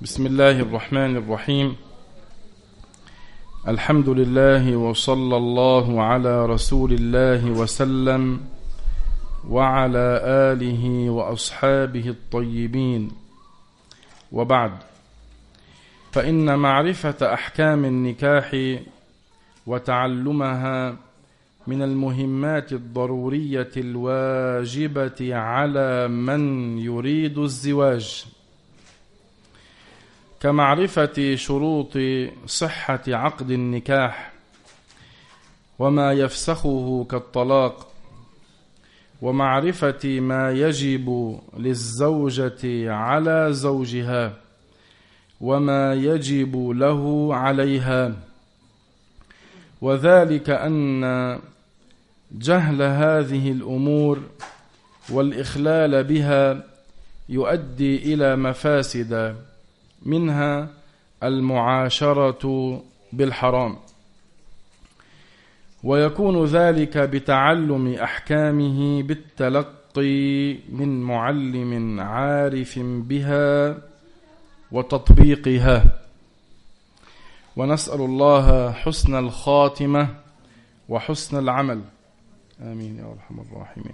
بسم الله الرحمن الرحيم. الحمد لله وصلى الله على رسول الله وسلم وعلى آله وأصحابه الطيبين، وبعد، فإن معرفة أحكام النكاح وتعلمها من المهمات الضرورية الواجبة على من يريد الزواج، كمعرفة شروط صحة عقد النكاح وما يفسخه كالطلاق، ومعرفة ما يجب للزوجة على زوجها وما يجب له عليها، وذلك أن جهل هذه الأمور والإخلال بها يؤدي إلى مفاسد، منها المعاشرة بالحرام، ويكون ذلك بتعلم أحكامه بالتلقي من معلم عارف بها وتطبيقها، ونسأل الله حسن الخاتمة وحسن العمل، آمين يا أرحم الراحمين.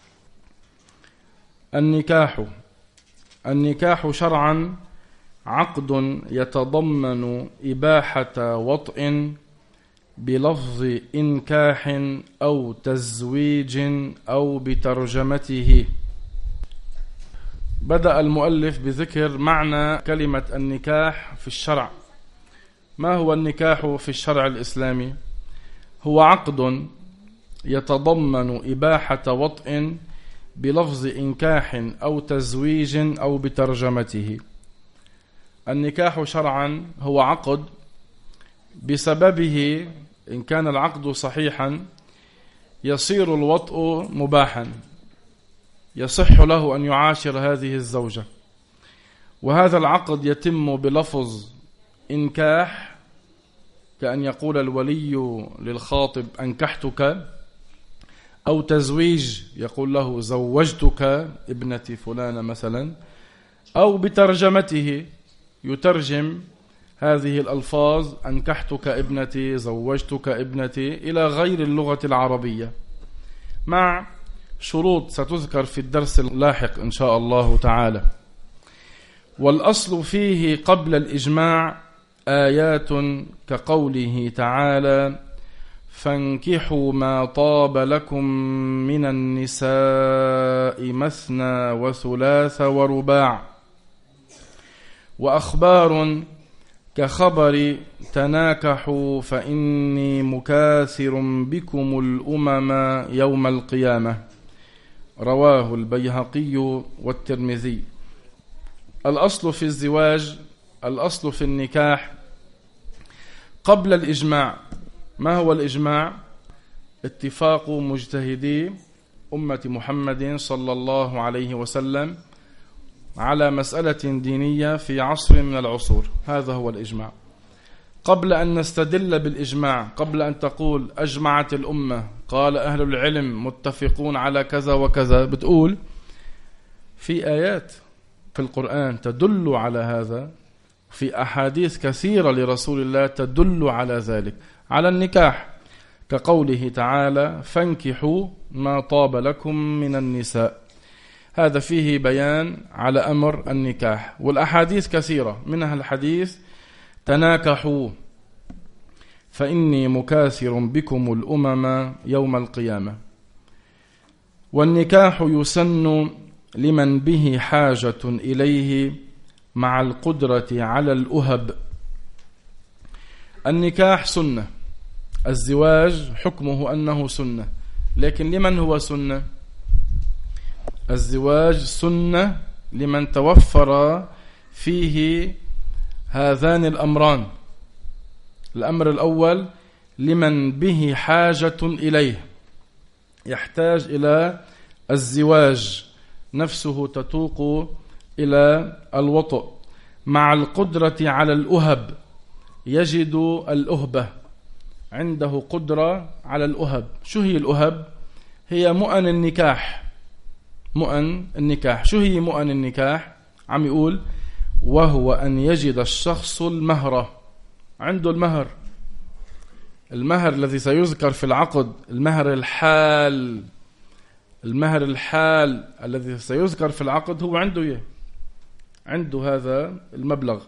النكاح شرعا عقد يتضمن إباحة وطء بلفظ إنكاح أو تزويج أو بترجمته. بدأ المؤلف بذكر معنى كلمة النكاح في الشرع. ما هو النكاح في الشرع الإسلامي؟ هو عقد يتضمن إباحة وطء بلفظ إنكاح أو تزويج أو بترجمته. النكاح شرعا هو عقد بسببه إن كان العقد صحيحا يصير الوطء مباحا، يصح له أن يعاشر هذه الزوجة، وهذا العقد يتم بلفظ إنكاح، كأن يقول الولي للخاطب أنكحتك، أو تزويج يقول له زوجتك ابنتي فلانة مثلا، أو بترجمته يترجم هذه الألفاظ أنكحتك ابنتي، زوجتك ابنتي، إلى غير اللغة العربية، مع شروط ستذكر في الدرس اللاحق إن شاء الله تعالى. والأصل فيه قبل الإجماع آيات كقوله تعالى: فانكحوا ما طاب لكم من النساء مثنى وثلاث ورباع، وأخبار كخبر تناكحوا فإني مكاثر بكم الأمم يوم القيامة، رواه البيهقي والترمذي. الأصل في الزواج، الأصل في النكاح قبل الإجماع. ما هو الإجماع؟ اتفاق مجتهدي أمة محمد صلى الله عليه وسلم على مسألة دينية في عصر من العصور، هذا هو الإجماع. قبل أن نستدل بالإجماع، قبل أن تقول أجمعت الأمة، قال أهل العلم متفقون على كذا وكذا، بتقول في آيات في القرآن تدل على هذا، في أحاديث كثيرة لرسول الله تدل على ذلك، على النكاح، كقوله تعالى: فانكحوا ما طاب لكم من النساء. هذا فيه بيان على أمر النكاح، والأحاديث كثيرة، منها الحديث: تناكحوا فإني مكاثر بكم الأمم يوم القيامة. والنكاح يسن لمن به حاجة إليه مع القدرة على الأهب. النكاح سنة، الزواج حكمه أنه سنة، لكن لمن هو سنة؟ الزواج سنة لمن توفر فيه هذان الأمران. الأمر الأول لمن به حاجة إليه، يحتاج إلى الزواج، نفسه تتوق إلى الوطء، مع القدرة على الأهب، يجد الأهبة، عنده قدرة على الأهب. شو هي الأهب؟ هي مؤن النكاح. مؤن النكاح. شو هي مؤن النكاح؟ عم يقول وهو أن يجد الشخص المهر. عنده المهر الذي سيذكر في العقد، المهر الحال الذي سيذكر في العقد هو عنده هذا المبلغ.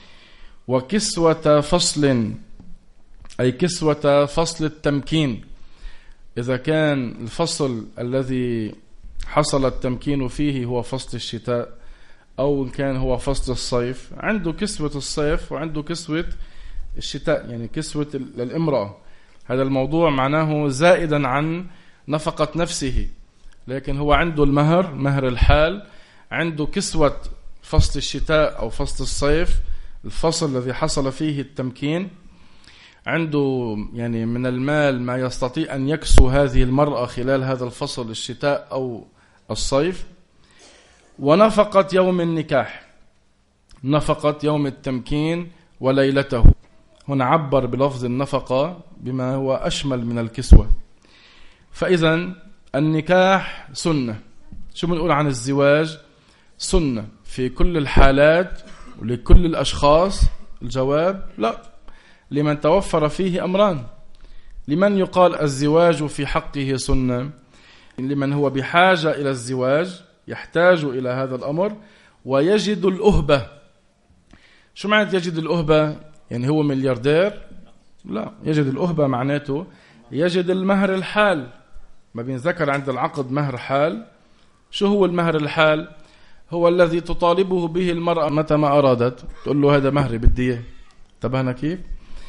وكسوة فصل، أي كسوة فصل التمكين، إذا كان الفصل الذي حصل التمكين فيه هو فصل الشتاء أو كان هو فصل الصيف، عنده كسوة الصيف وعنده كسوة الشتاء، يعني كسوة للامرأة. هذا الموضوع معناه زائدا عن نفقة نفسه، لكن هو عنده مهر الحال، عنده كسوة فصل الشتاء أو فصل الصيف، الفصل الذي حصل فيه التمكين، عنده يعني من المال ما يستطيع أن يكسو هذه المرأة خلال هذا الفصل الشتاء أو الصيف. ونفقة يوم النكاح، نفقة يوم التمكين وليلته. هنا عبر بلفظ النفقة بما هو أشمل من الكسوة. فإذا النكاح سنة. شو بنقول عن الزواج؟ سنة في كل الحالات ولكل الأشخاص. الجواب لا، لمن توفر فيه أمران. لمن يقال الزواج في حقه سنة؟ لمن هو بحاجة إلى الزواج، يحتاج إلى هذا الأمر ويجد الأهبة. شو معنى يجد الأهبة؟ يعني هو ملياردير؟ لا، يجد الأهبة معناته يجد المهر الحال. ما بينذكر عند العقد مهر حال. شو هو المهر الحال؟ هو الذي تطالبه به المرأة متى ما أرادت، تقول له هذا مهري بدي إياه. انتبهنا كيف؟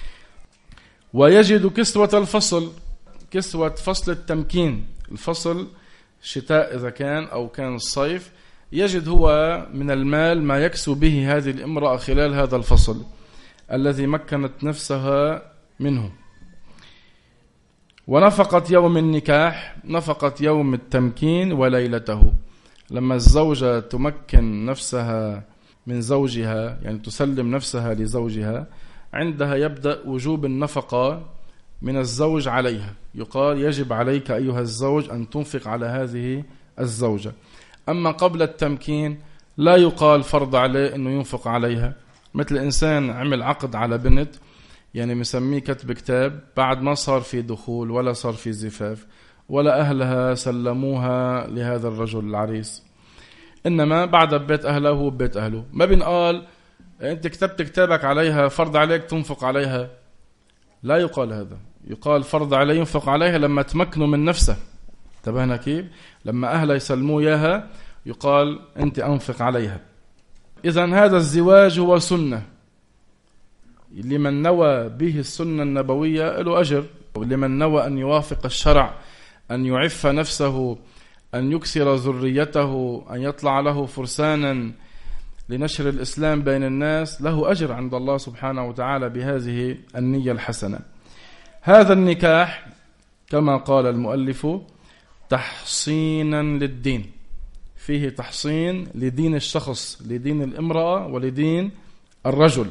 ويجد كسوة الفصل، كسوة فصل التمكين، الفصل الشتاء إذا كان أو كان الصيف، يجد هو من المال ما يكسو به هذه الامرأة خلال هذا الفصل الذي مكنت نفسها منه. ونفقة يوم النكاح، نفقة يوم التمكين وليلته. لما الزوجة تمكن نفسها من زوجها، يعني تسلم نفسها لزوجها، عندها يبدأ وجوب النفقة من الزوج عليها. يقال يجب عليك أيها الزوج أن تنفق على هذه الزوجة. أما قبل التمكين لا يقال فرض عليه أنه ينفق عليها. مثل إنسان عمل عقد على بنت، يعني مسميه كتب كتاب، بعد ما صار في دخول ولا صار في زفاف ولا أهلها سلموها لهذا الرجل العريس، إنما بعد ببيت أهله وهو ببيت أهله. ما بنقال أنت كتبت كتابك عليها فرض عليك تنفق عليها، لا يقال هذا. يقال فرض عليه ينفق عليها لما تمكنوا من نفسه. انتبهنا كيف؟ لما أهلها يسلموا إياها يقال أنت أنفق عليها. إذن هذا الزواج هو سنة، لمن نوى به السنة النبوية له أجر، ولمن نوى أن يوافق الشرع، أن يعف نفسه، أن يكسر ذريته، أن يطلع له فرسانا لنشر الإسلام بين الناس، له أجر عند الله سبحانه وتعالى بهذه النية الحسنة. هذا النكاح كما قال المؤلف تحصينا للدين، فيه تحصين لدين الشخص، لدين الامرأة ولدين الرجل.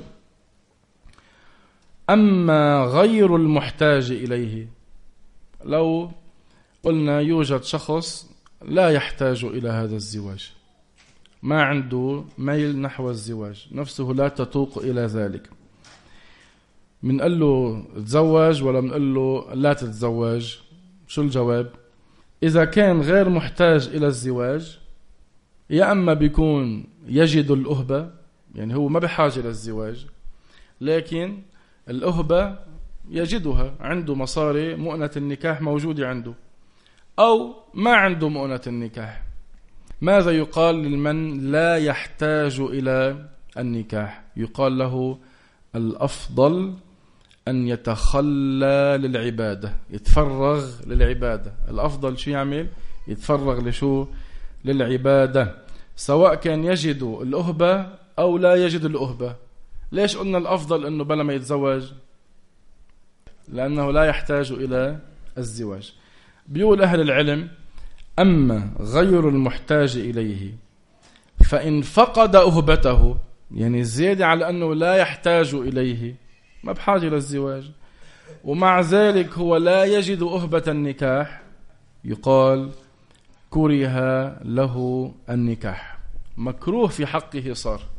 أما غير المحتاج إليه، لو قلنا يوجد شخص لا يحتاج إلى هذا الزواج، ما عنده ميل نحو الزواج، نفسه لا تتوق إلى ذلك، منقل له تزوج ولا منقل له لا تتزوج؟ شو الجواب؟ إذا كان غير محتاج إلى الزواج، يا أما بيكون يجد الأهبة، يعني هو ما بحاجة للزواج لكن الأهبة يجدها، عنده مصاري، مؤنة النكاح موجودة عنده، أو ما عنده مؤنة النكاح. ماذا يقال لمن لا يحتاج إلى النكاح؟ يقال له الأفضل أن يتخلى للعبادة، يتفرغ للعبادة. الأفضل شو يعمل؟ يتفرغ لشو؟ للعبادة، سواء كان يجد الأهبة أو لا يجد الأهبة. ليش قلنا الأفضل أنه بلا ما يتزوج؟ لأنه لا يحتاج إلى الزواج. بيقول أهل العلم أما غير المحتاج إليه فإن فقد أهبته، يعني زيادة على أنه لا يحتاج إليه، ما بحاجة للزواج، ومع ذلك هو لا يجد أهبة النكاح، يقال كره له النكاح، مكروه في حقه صار.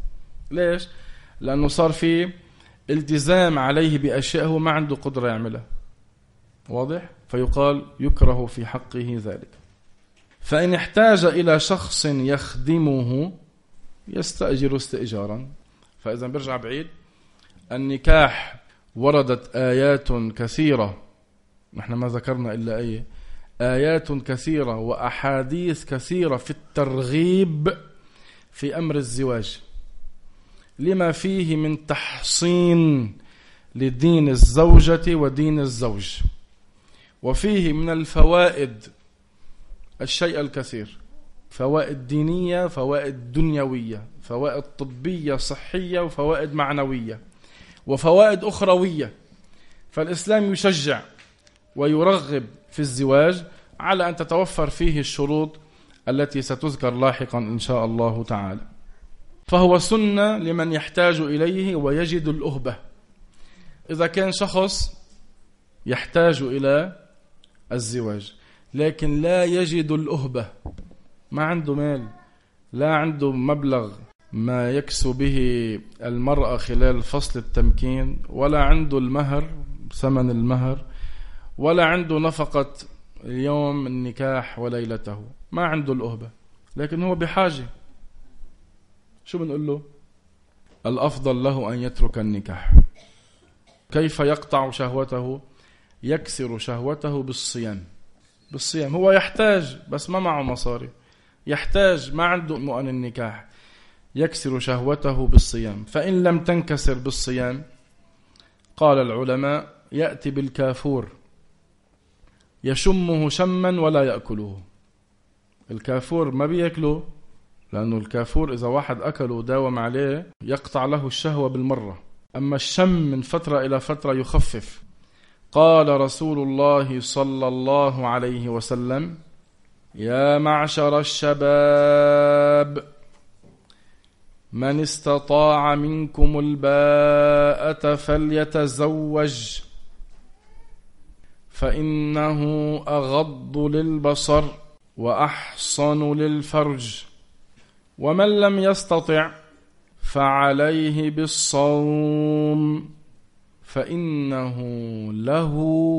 ليش؟ لأنه صار في التزام عليه بأشياء هو ما عنده قدرة يعملها. واضح؟ فيقال يكره في حقه ذلك. فإن احتاج إلى شخص يخدمه يستأجر استئجارا. فإذا برجع بعيد، النكاح وردت آيات كثيرة، نحن ما ذكرنا إلا آيات كثيرة وأحاديث كثيرة في الترغيب في أمر الزواج، لما فيه من تحصين لدين الزوجة ودين الزوج، وفيه من الفوائد الشيء الكثير، فوائد دينية، فوائد دنيوية، فوائد طبية صحية، وفوائد معنوية، وفوائد أخروية. فالإسلام يشجع ويرغب في الزواج على أن تتوفر فيه الشروط التي ستذكر لاحقا إن شاء الله تعالى. فهو سنة لمن يحتاج إليه ويجد الأهبة. إذا كان شخص يحتاج إلى الزواج لكن لا يجد الأهبة، ما عنده مال، لا عنده مبلغ ما يكسو به المرأة خلال فصل التمكين، ولا عنده المهر، ثمن المهر، ولا عنده نفقة اليوم النكاح وليلته، ما عنده الأهبة، لكن هو بحاجة، شو بنقول له؟ الأفضل له أن يترك النكاح. كيف يقطع شهوته؟ يكسر شهوته بالصيام. هو يحتاج بس ما معه مصاري، يحتاج ما عنده مؤن النكاح، يكسر شهوته بالصيام. فإن لم تنكسر بالصيام، قال العلماء يأتي بالكافور يشمه شما ولا يأكله. الكافور ما بيأكله، لأنه الكافور إذا واحد أكله وداوم عليه يقطع له الشهوة بالمرة، أما الشم من فترة إلى فترة يخفف. قال رسول الله صلى الله عليه وسلم: يا معشر الشباب، من استطاع منكم الباءة فليتزوج، فإنه أغض للبصر وأحصن للفرج، ومن لم يستطع فعليه بالصوم فإنه له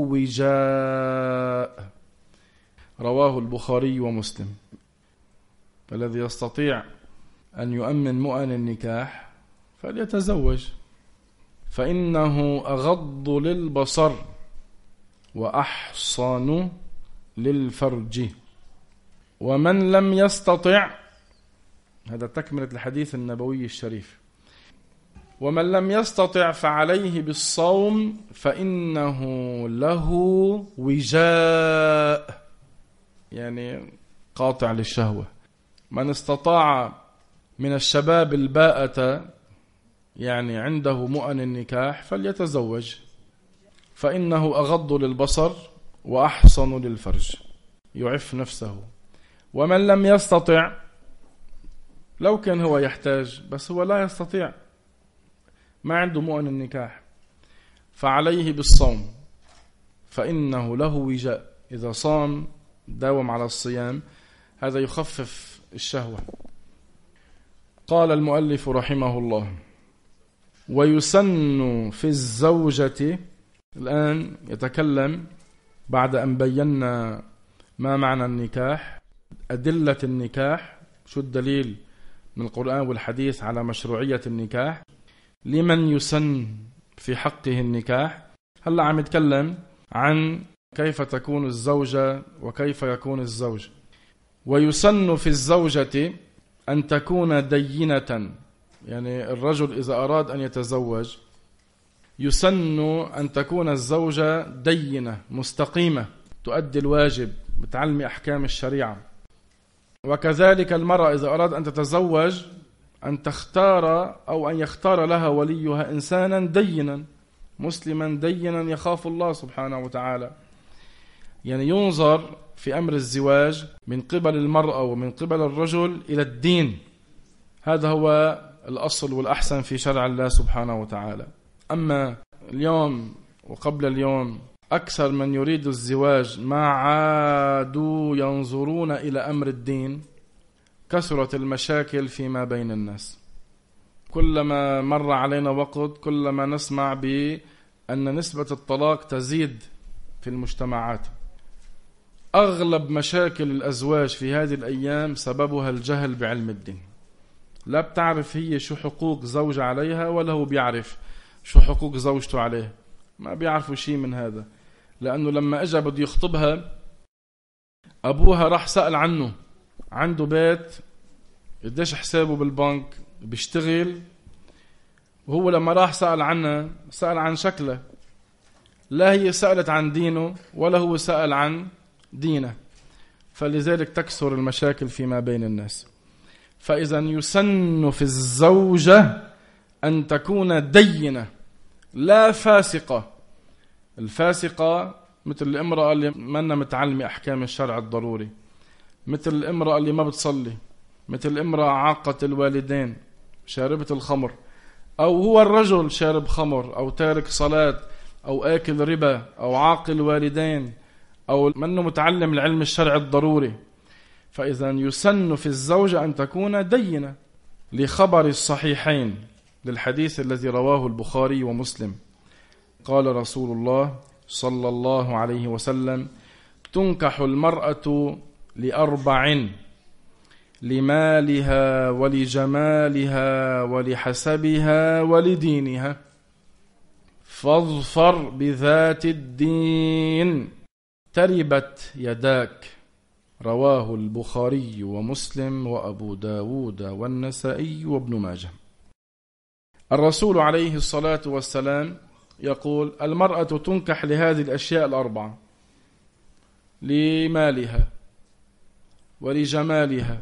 وجاء. رواه البخاري ومسلم. الذي يستطيع أن يؤمن مؤن النكاح فليتزوج، فإنه أغض للبصر وأحصن للفرج، ومن لم يستطع، هذا تكملة الحديث النبوي الشريف، ومن لم يستطع فعليه بالصوم فإنه له وجاء، يعني قاطع للشهوة. من استطاع من الشباب الباءة، يعني عنده مؤن النكاح، فليتزوج، فإنه أغض للبصر وأحصن للفرج، يعف نفسه. ومن لم يستطع، لو كان هو يحتاج بس هو لا يستطيع، ما عنده مؤن النكاح، فعليه بالصوم فإنه له وجاء. إذا صام داوم على الصيام، هذا يخفف الشهوة. قال المؤلف رحمه الله: ويسن في الزوجة. الآن يتكلم بعد أن بينا ما معنى النكاح، أدلة النكاح، شو الدليل من القرآن والحديث على مشروعية النكاح، لمن يسن في حقه النكاح. هلأ عم يتكلم عن كيف تكون الزوجة وكيف يكون الزوج. ويسن في الزوجة أن تكون دينة، يعني الرجل إذا أراد أن يتزوج يسن أن تكون الزوجة دينة مستقيمة، تؤدي الواجب، بتعلم أحكام الشريعة. وكذلك المرأة إذا أراد أن تتزوج أن تختار أو أن يختار لها وليها إنسانا دينا مسلما دينا يخاف الله سبحانه وتعالى. يعني ينظر في أمر الزواج من قبل المرأة ومن قبل الرجل إلى الدين، هذا هو الأصل والأحسن في شرع الله سبحانه وتعالى. أما اليوم وقبل اليوم أكثر من يريد الزواج ما عادوا ينظرون إلى أمر الدين، كثرت المشاكل فيما بين الناس. كلما مر علينا وقت كلما نسمع بأن نسبة الطلاق تزيد في المجتمعات. أغلب مشاكل الأزواج في هذه الأيام سببها الجهل بعلم الدين. لا بتعرف هي شو حقوق زوج عليها، ولا هو بيعرف شو حقوق زوجته عليه. ما بيعرفوا شيء من هذا، لأنه لما أجا بده يخطبها أبوها راح سأل عنه، عنده بيت، قديش حسابه بالبنك، بيشتغل. وهو لما راح سأل عنها سأل عن شكله، لا هي سألت عن دينه ولا هو سأل عن دينه. فلذلك تكثر المشاكل فيما بين الناس. فإذا يسن في الزوجة أن تكون دينة لا فاسقة. الفاسقة مثل الامرأة اللي منا متعلمة أحكام الشرع الضروري، مثل الامرأة اللي ما بتصلي، مثل الامرأة عاقة الوالدين شاربة الخمر، أو هو الرجل شارب خمر أو تارك صلاة أو آكل ربا أو عاقل والدين أو منه متعلم العلم الشرع الضروري. فإذا يسن في الزوجة أن تكون دينة، لخبر الصحيحين للحديث الذي رواه البخاري ومسلم. قال رسول الله صلى الله عليه وسلم: تنكح المرأة لأربع: لمالها ولجمالها ولحسبها ولدينها، فاظفر بذات الدين تربت يداك. رواه البخاري ومسلم وأبو داود والنسائي وابن ماجه. الرسول عليه الصلاة والسلام يقول: المرأة تنكح لهذه الأشياء الأربعة: لمالها ولجمالها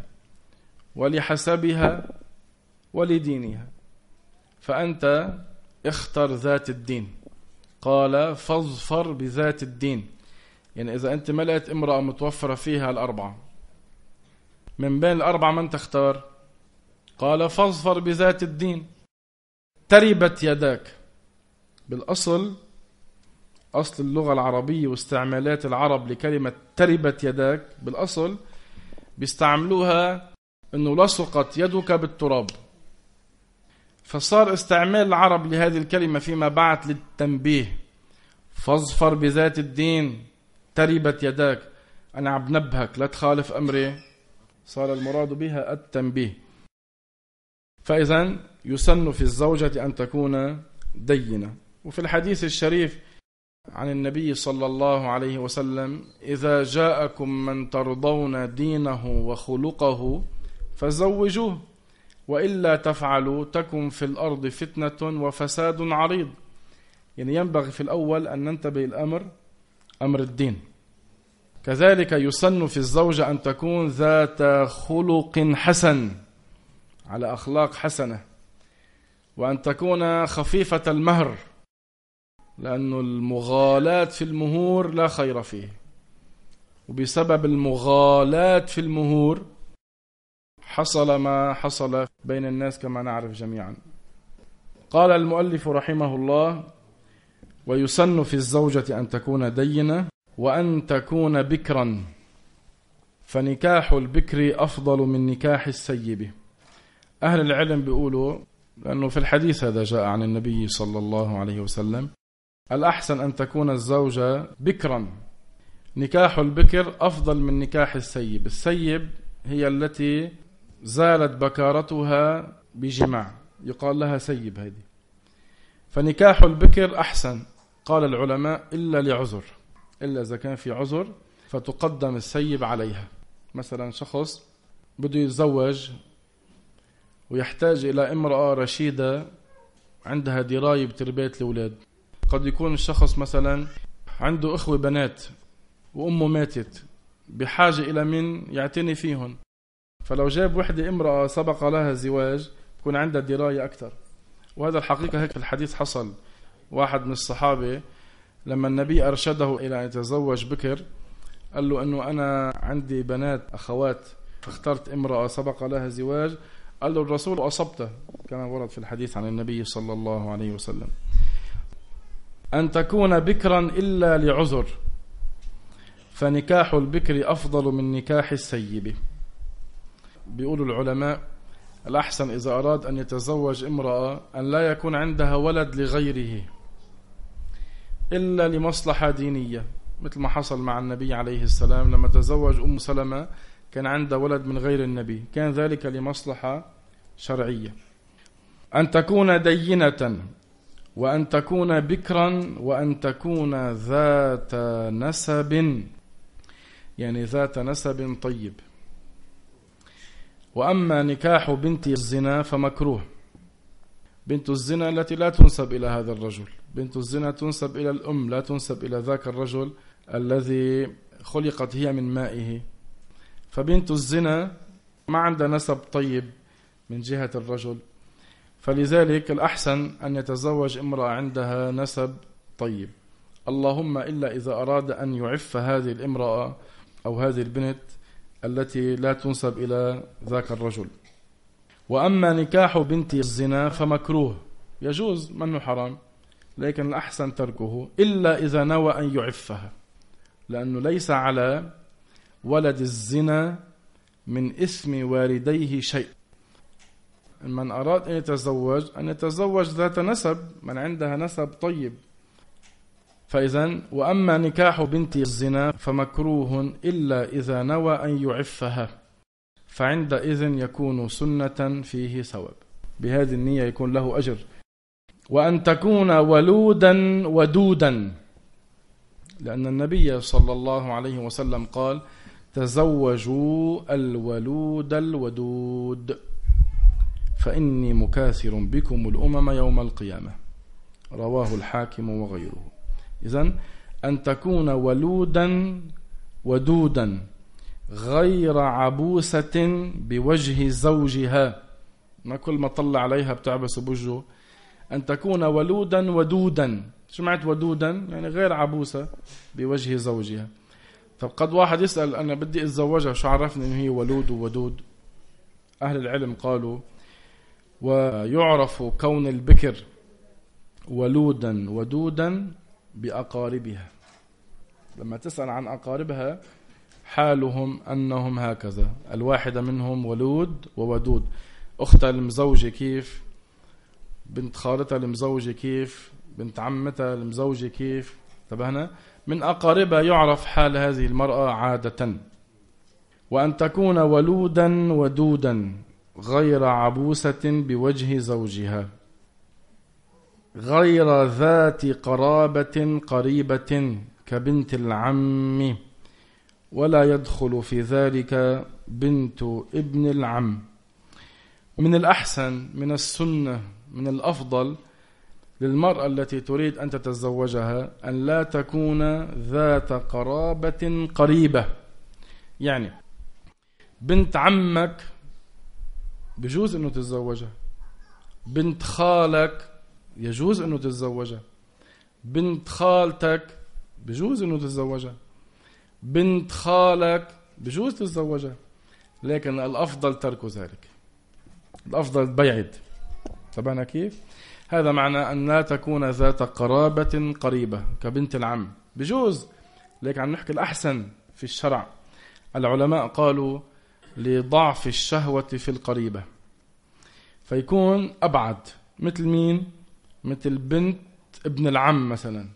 ولحسبها ولدينها، فأنت اختر ذات الدين. قال: فاظفر بذات الدين، يعني إذا أنت ملأت امرأة متوفرة فيها الأربعة، من بين الأربعة من تختار؟ قال: فاظفر بذات الدين تربت يداك. بالأصل، أصل اللغة العربية واستعمالات العرب لكلمة تربت يداك، بالأصل بيستعملوها أنه لصقت يدك بالتراب. فصار استعمال العرب لهذه الكلمة فيما بعد للتنبيه: فاظفر بذات الدين تربت يداك، أنا عم بنبهك لا تخالف أمري. صار المراد بها التنبيه. فإذا يسن في الزوجة أن تكون دينة. وفي الحديث الشريف عن النبي صلى الله عليه وسلم: إذا جاءكم من ترضون دينه وخلقه فزوجوه، وإلا تفعلوا تكن في الأرض فتنة وفساد عريض. يعني ينبغي في الأول أن ننتبه الأمر أمر الدين. كذلك يسن في الزوجة أن تكون ذات خلق حسن، على أخلاق حسنة، وأن تكون خفيفة المهر، لأن المغالاة في المهور لا خير فيه، وبسبب المغالاة في المهور حصل ما حصل بين الناس كما نعرف جميعا. قال المؤلف رحمه الله: ويسن في الزوجة أن تكون دينة وأن تكون بكرا، فنكاح البكر أفضل من نكاح السيب. أهل العلم بيقولوا، لأنه في الحديث هذا جاء عن النبي صلى الله عليه وسلم: الأحسن أن تكون الزوجة بكرا. نكاح البكر أفضل من نكاح السيب. السيب هي التي زالت بكارتها بجماع، يقال لها سيب هذه. فنكاح البكر أحسن. قال العلماء: إلا لعذر، إلا إذا كان في عذر فتقدم السيب عليها. مثلا شخص بده يتزوج ويحتاج إلى امرأة رشيدة عندها دراية بتربية الأولاد. قد يكون الشخص مثلا عنده أخوة بنات وأمه ماتت، بحاجة إلى من يعتني فيهن، فلو جاب وحدة امرأة سبق لها الزواج يكون عندها دراية أكثر. وهذا الحقيقة هيك في الحديث حصل. واحد من الصحابة لما النبي أرشده إلى أن يتزوج بكر قال له أنه أنا عندي بنات أخوات فاخترت امرأة سبق لها زواج. قال له الرسول: أصبته، كما ورد في الحديث عن النبي صلى الله عليه وسلم. أن تكون بكرا إلا لعذر، فنكاح البكر أفضل من نكاح السيب. بيقول العلماء: الأحسن إذا أراد أن يتزوج امرأة أن لا يكون عندها ولد لغيره إلا لمصلحة دينية، مثل ما حصل مع النبي عليه السلام لما تزوج أم سلمة كان عنده ولد من غير النبي، كان ذلك لمصلحة شرعية. أن تكون دينة، وأن تكون بكرا، وأن تكون ذات نسب، يعني ذات نسب طيب. وأما نكاح بنت الزنا فمكروه. بنت الزنا التي لا تنسب إلى هذا الرجل، بنت الزنا تنسب إلى الأم، لا تنسب إلى ذاك الرجل الذي خلقت هي من مائه. فبنت الزنا ما عندها نسب طيب من جهة الرجل، فلذلك الأحسن أن يتزوج امرأة عندها نسب طيب، اللهم إلا إذا أراد أن يعف هذه الامرأة أو هذه البنت التي لا تنسب إلى ذاك الرجل. وأما نكاح بنت الزنا فمكروه، يجوز منه حرام، لكن الأحسن تركه إلا إذا نوى أن يعفها، لأنه ليس على ولد الزنا من إثم والديه شيء. من أراد أن يتزوج ذات نسب، من عندها نسب طيب. فإذن وأما نكاح بنت الزنا فمكروه إلا إذا نوى أن يعفها، فعندئذ يكون سنة فيه ثواب، بهذه النية يكون له أجر. وأن تكون ولودا ودودا، لأن النبي صلى الله عليه وسلم قال تزوجوا الولود الودود فإني مكاثر بكم الأمم يوم القيامة، رواه الحاكم وغيره. إذن أن تكون ولودا ودودا غير عبوسة بوجه زوجها، ما كل ما طلع عليها بتعبس بوجهه. أن تكون ولودا ودودا، شو معنى ودودا؟ يعني غير عبوسة بوجه زوجها. طب قد واحد يسأل أنا بدي أتزوجها شو عرفني إنه هي ولود وودود؟ أهل العلم قالوا ويعرف كون البكر ولودا ودودا بأقاربها. لما تسأل عن أقاربها حالهم أنهم هكذا، الواحدة منهم ولود وودود، أختها المزوجة كيف، بنت خالتها المزوجة كيف، بنت عمتها المزوجة كيف، انتبهنا؟ من أقاربها يعرف حال هذه المرأة عادة. وأن تكون ولودا ودودا غير عبوسة بوجه زوجها، غير ذات قرابة قريبة كبنت العم، ولا يدخل في ذلك بنت ابن العم. من الأحسن، من السنة، من الأفضل للمرأة التي تريد أن تتزوجها أن لا تكون ذات قرابة قريبة. يعني بنت عمك بجوز أنه تتزوجها، بنت خالك يجوز أنه تتزوجها، بنت خالتك بجوز أنه تتزوجها، بنت خالك بجوز تتزوجها، لكن الأفضل ترك ذلك، الأفضل بعيد. طبعا كيف؟ هذا معنى أن لا تكون ذات قرابة قريبة كبنت العم، بجوز، لكن عم نحكي الأحسن في الشرع. العلماء قالوا لضعف الشهوة في القريبة، فيكون أبعد. مثل مين؟ مثل بنت ابن العم مثلا،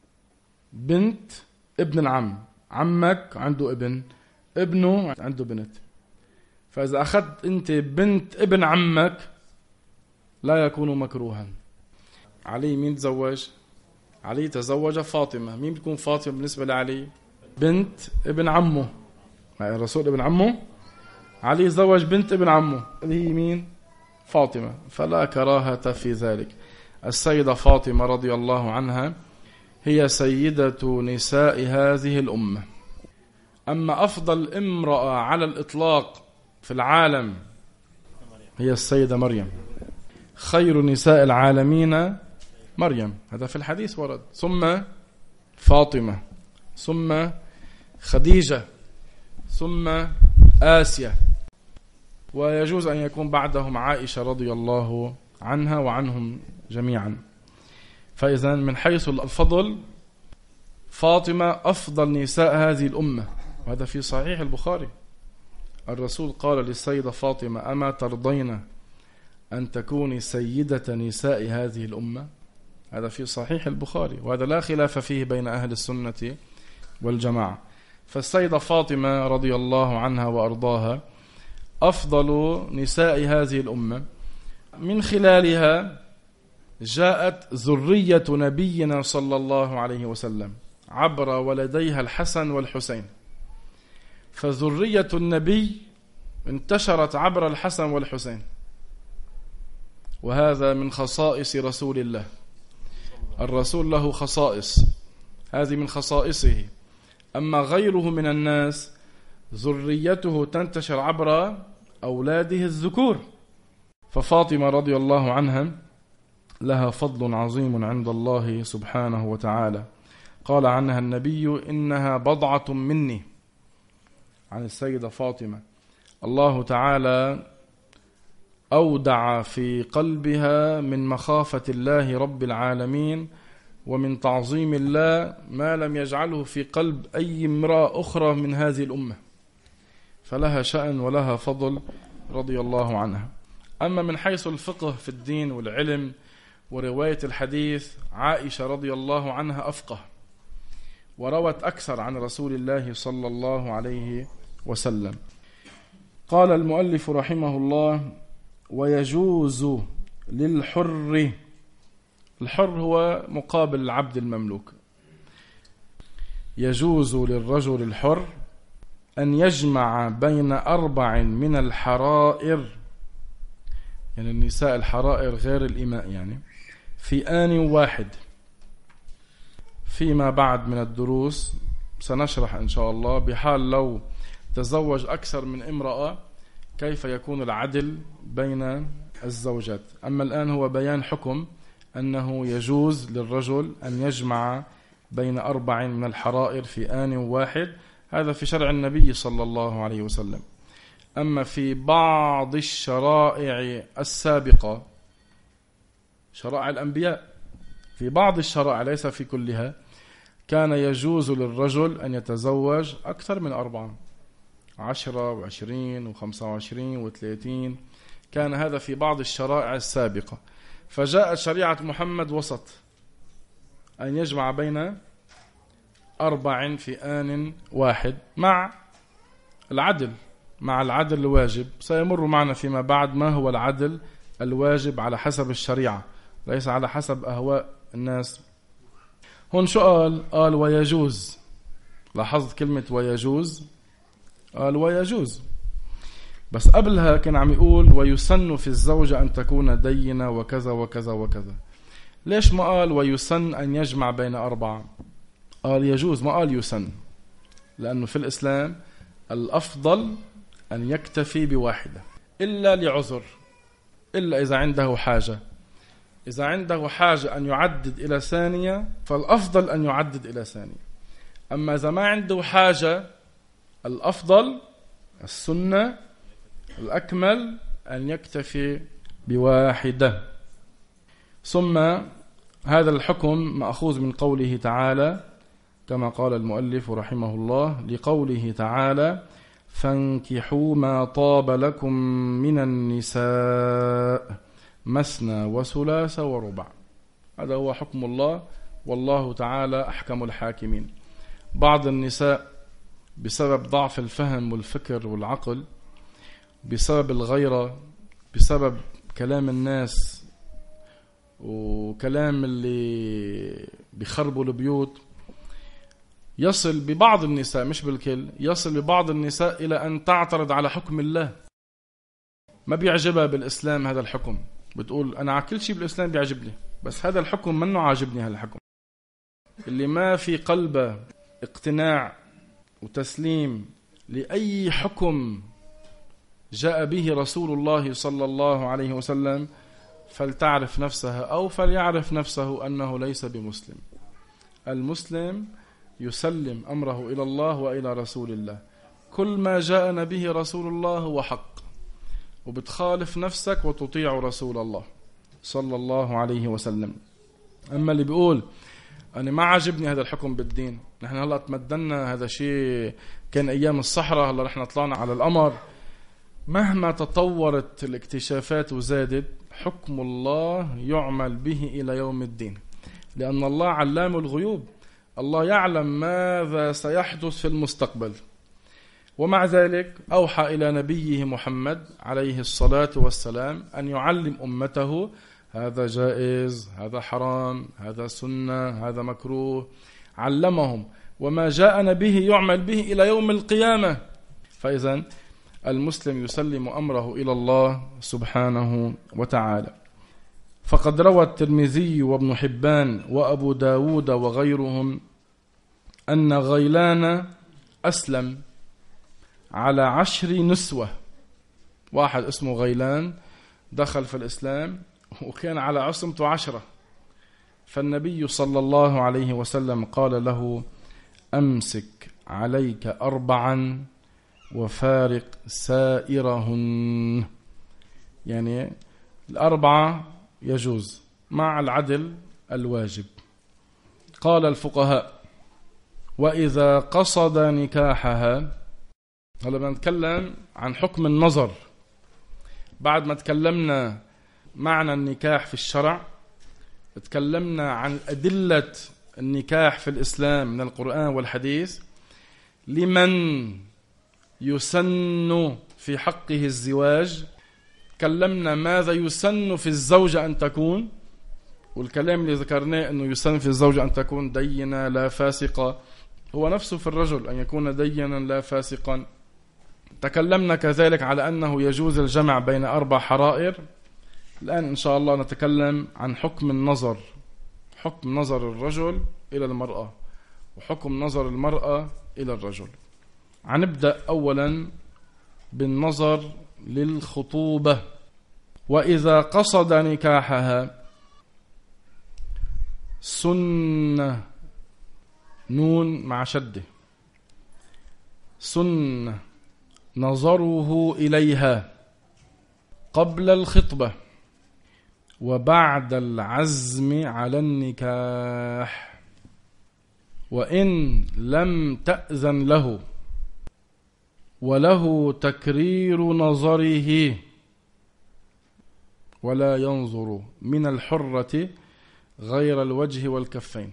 بنت ابن العم، عمك عنده ابن، ابنه عنده بنت، فإذا أخذت أنت بنت ابن عمك لا يكون مكروها. علي مين تزوج؟ علي تزوج فاطمة. مين بتكون فاطمة بالنسبة لعلي؟ بنت ابن عمه، الرسول ابن عمه، علي زوج بنت ابن عمه اللي هي مين؟ فاطمة، فلا كراهة في ذلك. السيدة فاطمة رضي الله عنها هي سيدة نساء هذه الأمة. أما أفضل امرأة على الإطلاق في العالم هي السيدة مريم، خير نساء العالمين مريم، هذا في الحديث ورد، ثم فاطمة، ثم خديجة، ثم آسيا، ويجوز أن يكون بعدهم عائشة رضي الله عنها وعنهم جميعا. فإذا من حيث الفضل فاطمة أفضل نساء هذه الأمة، وهذا في صحيح البخاري. الرسول قال للسيدة فاطمة أما ترضين أن تكوني سيدة نساء هذه الأمة. هذا في صحيح البخاري، وهذا لا خلاف فيه بين أهل السنة والجماعة. فالسيدة فاطمة رضي الله عنها وأرضاها أفضل نساء هذه الأمة، من خلالها جاءت ذرية نبينا صلى الله عليه وسلم عبر ولديها الحسن والحسين، فذرية النبي انتشرت عبر الحسن والحسين، وهذا من خصائص رسول الله. الرسول له خصائص، هذه من خصائصه. أما غيره من الناس ذريته تنتشر عبر أولاده الذكور. ففاطمة رضي الله عنها لها فضل عظيم عند الله سبحانه وتعالى. قال عنها النبي: إنها بضعة مني. عن السيدة فاطمة الله تعالى أودع في قلبها من مخافة الله رب العالمين ومن تعظيم الله ما لم يجعله في قلب أي امرأة أخرى من هذه الأمة، فلها شأن ولها فضل رضي الله عنها. أما من حيث الفقه في الدين والعلم ورواية الحديث، عائشة رضي الله عنها أفقه وروت أكثر عن رسول الله صلى الله عليه وسلم. قال المؤلف رحمه الله: ويجوز للحر، الحر هو مقابل العبد المملوك، يجوز للرجل الحر أن يجمع بين 4 من الحرائر، يعني النساء الحرائر غير الإماء، يعني في آن واحد. فيما بعد من الدروس سنشرح إن شاء الله بحال لو تزوج أكثر من امرأة كيف يكون العدل بين الزوجات. أما الآن هو بيان حكم أنه يجوز للرجل أن يجمع بين 4 من الحرائر في آن واحد، هذا في شرع النبي صلى الله عليه وسلم. أما في بعض الشرائع السابقة، شرائع الأنبياء، في بعض الشرائع ليس في كلها، كان يجوز للرجل أن يتزوج أكثر من 4، 10 و20 و25 و30، كان هذا في بعض الشرائع السابقة. فجاءت شريعة محمد وسط، أن يجمع بين 4 في آن واحد مع العدل، مع العدل الواجب. سيمر معنا فيما بعد ما هو العدل الواجب على حسب الشريعة، ليس على حسب أهواء الناس. هون شو قال ويجوز. لاحظت كلمة ويجوز، قال ويجوز، بس قبلها كان عم يقول ويسن في الزوجة أن تكون دينة وكذا وكذا وكذا. ليش ما قال ويسن أن يجمع بين 4؟ قال يجوز، ما قال يسن، لأنه في الإسلام الأفضل أن يكتفي بواحدة إلا لعذر، إلا إذا عنده حاجة. إذا عنده حاجة أن يعدد إلى ثانية فالأفضل أن يعدد إلى ثانية. أما إذا ما عنده حاجة، الأفضل السنة الأكمل أن يكتفي بواحدة. ثم هذا الحكم مأخوذ من قوله تعالى كما قال المؤلف رحمه الله، لقوله تعالى: فانكحوا ما طاب لكم من النساء مثنى وثلاث ورباع. هذا هو حكم الله، والله تعالى أحكم الحاكمين. بعض النساء بسبب ضعف الفهم والفكر والعقل، بسبب الغيرة، بسبب كلام الناس وكلام اللي بيخربوا البيوت، يصل ببعض النساء، مش بالكل، يصل ببعض النساء إلى أن تعترض على حكم الله. ما بيعجبها بالإسلام هذا الحكم، بتقول أنا على كل شيء بالإسلام بيعجبني، بس هذا الحكم منه عاجبني. هذا الحكم اللي ما في قلبه اقتناع وتسليم لأي حكم جاء به رسول الله صلى الله عليه وسلم، فلتعرف نفسها أو فليعرف نفسه أنه ليس بمسلم. المسلم يسلم أمره إلى الله وإلى رسول الله. كل ما جاءنا به رسول الله هو حق، وبتخالف نفسك وتطيع رسول الله صلى الله عليه وسلم. أما اللي بيقول أنا ما عجبني هذا الحكم بالدين، نحن هلأ تمدنا، هذا شيء كان أيام الصحراء، هلأ نحن طلعنا على القمر، مهما تطورت الاكتشافات وزادت، حكم الله يعمل به إلى يوم الدين، لأن الله علام الغيوب، الله يعلم ماذا سيحدث في المستقبل. ومع ذلك أوحى إلى نبيه محمد عليه الصلاة والسلام أن يعلم أمته هذا جائز، هذا حرام، هذا سنة، هذا مكروه، علمهم، وما جاءنا به يعمل به إلى يوم القيامة. فإذا المسلم يسلم أمره إلى الله سبحانه وتعالى. فقد روى الترمذي وابن حبان وأبو داود وغيرهم أن غيلان أسلم على 10 نسوة. واحد اسمه غيلان دخل في الإسلام وكان على عصمته 10. فالنبي صلى الله عليه وسلم قال له: أمسك عليك 4 وفارق سائرهن. يعني 4 يجوز مع العدل الواجب. قال الفقهاء: وإذا قصد نكاحها. هلا بدنا نتكلم عن حكم النظر. بعد ما تكلمنا معنى النكاح في الشرع، تكلمنا عن أدلة النكاح في الإسلام من القرآن والحديث، لمن يسن في حقه الزواج. تكلمنا ماذا يسن في الزوجة أن تكون، والكلام اللي ذكرناه أنه يسن في الزوجة أن تكون دينة لا فاسقة، هو نفسه في الرجل أن يكون دينا لا فاسقا. تكلمنا كذلك على أنه يجوز الجمع بين 4 حرائر. الآن إن شاء الله نتكلم عن حكم النظر، حكم نظر الرجل إلى المرأة وحكم نظر المرأة إلى الرجل. هنبدأ أولا بالنظر للخطوبة. وإذا قصد نكاحها، سنة، نون مع شده، سنة نظره إليها قبل الخطبة وبعد العزم على النكاح، وإن لم تأذن له وله تكرير نظره، ولا ينظر من الحرة غير الوجه والكفين.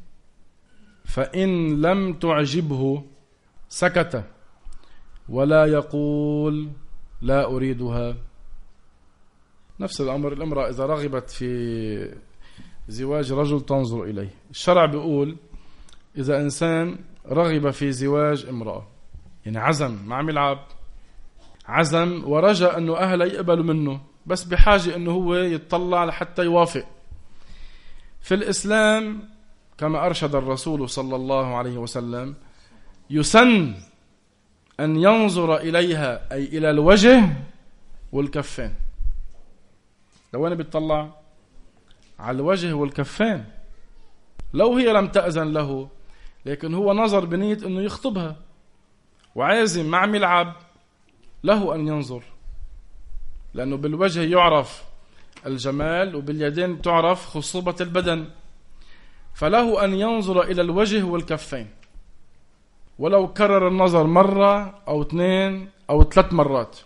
فإن لم تعجبه سكت ولا يقول لا أريدها. نفس الأمر الامرأة إذا رغبت في زواج رجل تنظر إليه. الشرع بيقول إذا إنسان رغب في زواج امرأة، يعني عزم، ما عم يلعب، عزم ورجى أنه أهله يقبلوا منه، بس بحاجة أنه هو يتطلع لحتى يوافق. في الإسلام كما أرشد الرسول صلى الله عليه وسلم، يسن أن ينظر إليها، أي إلى الوجه والكفين. لو أنا بيطلع على الوجه والكفين، لو هي لم تأذن له لكن هو نظر بنية أنه يخطبها وعازم ما عم يلعب، له أن ينظر، لأنه بالوجه يعرف الجمال وباليدين تعرف خصوبة البدن، فله أن ينظر إلى الوجه والكفين، ولو كرر النظر مرة أو 2 أو 3 مرات.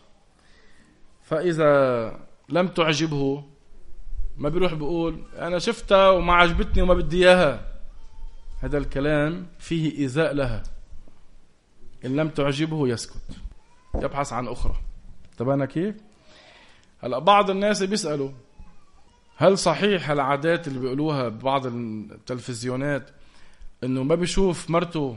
فإذا لم تعجبه ما بيروح بيقول أنا شفتها وما عجبتني وما بدي إياها. هذا الكلام فيه إيذاء لها. إن لم تعجبه يسكت، يبحث عن أخرى. تبانا كيف؟ هلأ بعض الناس بيسألوا هل صحيح العادات اللي بيقولوها ببعض التلفزيونات إنه ما بيشوف مرته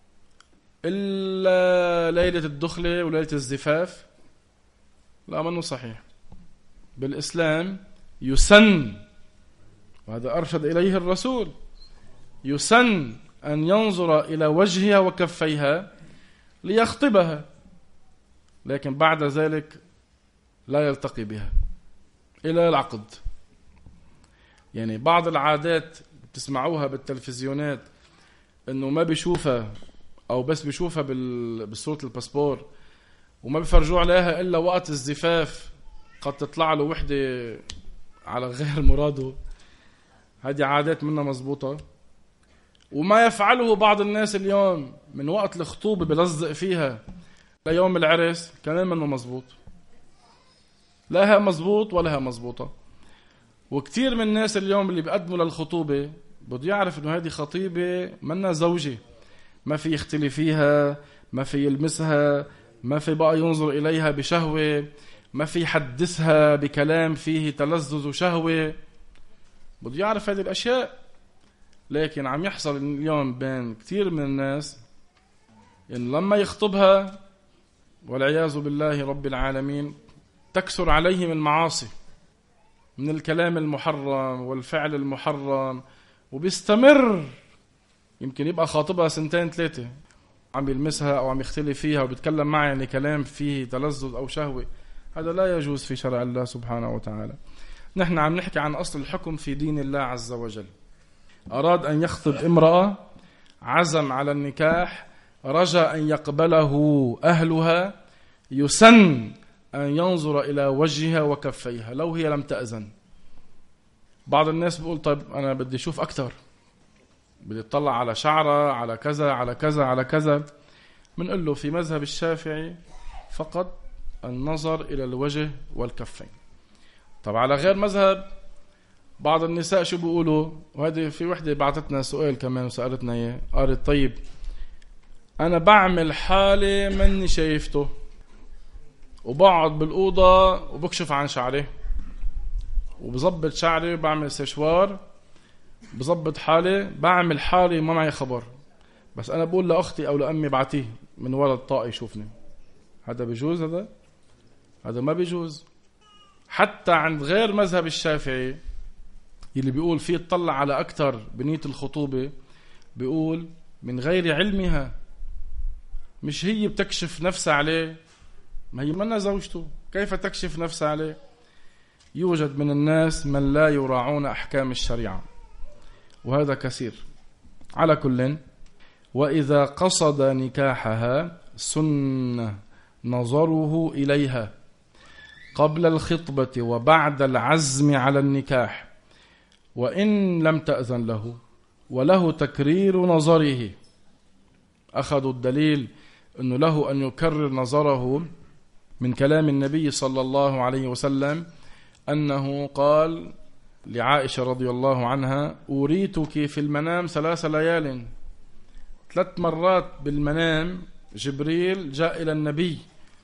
إلا ليلة الدخلة وليلة الزفاف؟ لا، منه صحيح. بالإسلام يسن، وهذا أرشد إليه الرسول، يسن أن ينظر إلى وجهها وكفيها ليخطبها، لكن بعد ذلك لا يلتقي بها إلى العقد. يعني بعض العادات بتسمعوها بالتلفزيونات إنه ما بيشوفها أو بس بيشوفها بصورة الباسبور وما بيفرجوا عليها إلا وقت الزفاف، قد تطلع له وحدة على غير مراده. هذه عادات منها مزبوطة. وما يفعله بعض الناس اليوم من وقت الخطوبة بلزق فيها ليوم العرس كمان منه مزبوط. لا ها مزبوط ولا ها مزبوطة. وكتير من الناس اليوم اللي بيقدموا للخطوبة بده يعرف انه هذه خطيبة منا زوجة، ما في يختلي فيها، ما في يلمسها، ما في بقى ينظر إليها بشهوة، ما في يحدثها بكلام فيه تلذذ وشهوة. بده يعرف هذه الأشياء. لكن عم يحصل اليوم بين كتير من الناس إن لما يخطبها والعياذ بالله رب العالمين تكثر عليهم المعاصي من الكلام المحرم والفعل المحرم، وبيستمر. يمكن يبقى خاطبها 2-3 عم يلمسها أو عم يختلي فيها وبيتكلم معها يعني كلام فيه تلذذ أو شهوة. هذا لا يجوز في شرع الله سبحانه وتعالى. نحن عم نحكي عن أصل الحكم في دين الله عز وجل. أراد أن يخطب امرأة، عزم على النكاح، رجا أن يقبله أهلها، يسن أن ينظر إلى وجهها وكفيها لو هي لم تأذن. بعض الناس بيقول طيب أنا بدي أشوف أكتر، بدي اطلع على شعرها، على كذا على كذا على كذا. منقول له في مذهب الشافعي فقط النظر إلى الوجه والكفين. طب على غير مذهب بعض النساء شو بيقولوا؟ وهذه في وحدة بعثتنا سؤال كمان وسألتنا إياه، قالت طيب أنا بعمل حالي مني شايفته وبقعد بالأوضة وبكشف عن شعري وبظبط شعري وبعمل سشوار، بظبط حالي، بعمل حالي ما معي خبر، بس أنا بقول لأختي أو لأمي بعتيه من وراء الطاقة يشوفني. هذا بيجوز؟ هذا ما بيجوز. حتى عند غير مذهب الشافعي اللي بيقول فيه تطلع على أكتر بنية الخطوبة، بيقول من غير علمها، مش هي بتكشف نفسها عليه، ما هي منا زوجته، كيف تكشف نفسها عليه؟ يوجد من الناس من لا يراعون أحكام الشريعة وهذا كثير. على كل، وإذا قصد نكاحها سن نظره إليها قبل الخطبة وبعد العزم على النكاح، وإن لم تأذن له، وله تكرير نظره. أخذوا الدليل أنه له أن يكرر نظره من كلام النبي صلى الله عليه وسلم أنه قال لعائشة رضي الله عنها أريتك في المنام 3 ليال. 3 مرات بالمنام جبريل جاء إلى النبي